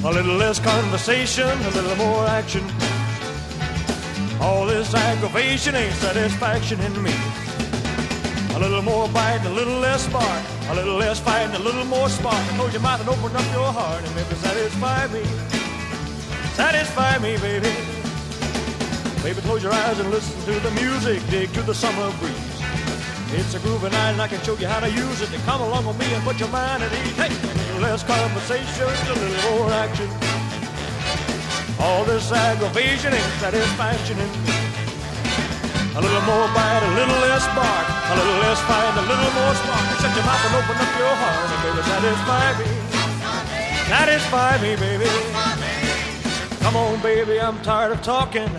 A little less conversation, a little more action. All this aggravation ain't satisfaction in me. A little more bite, a little less spark. A little less fight and a little more spark. Close your mouth and open up your heart and maybe satisfy me. Satisfy me, baby. Baby, close your eyes and listen to the music. Dig to the summer breeze. It's a groovy night and I can show you how to use it. To come along with me and put your mind at ease. Hey, a little less conversation, a little more action. All this aggravation ain't satisfaction in me. A little more bite, a little less bark. A little less fight, a little more spark. Shut your mouth and open up your heart and baby, satisfy me. Satisfy me, baby. Come on, baby, I'm tired of talking.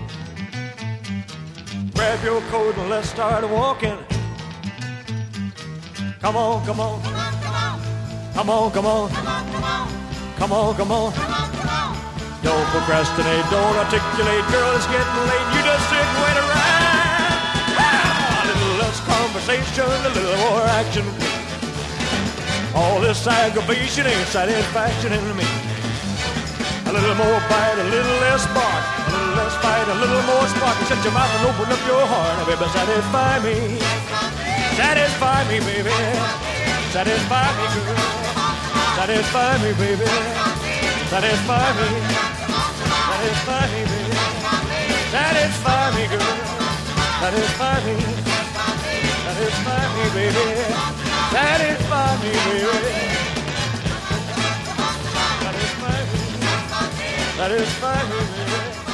Grab your coat and let's start walking. Come on, come on. Come on, come on. Come on, come on. Don't procrastinate, don't articulate. Girl, it's getting late. You just sit and wait around. A little less conversation, a little more action. All this aggravation ain't satisfaction in me. A little more bite, a little less bark. A little less fight, a little more spark. Shut your mouth and open up your heart. Now, baby, satisfy me. Satisfy me, baby. Satisfy me, girl. Satisfy me, baby. Satisfy me. Satisfy me, baby. Satisfy me, girl. Satisfy me. Satisfy me, baby. Satisfy me, baby. Satisfy me. Satisfy me, baby.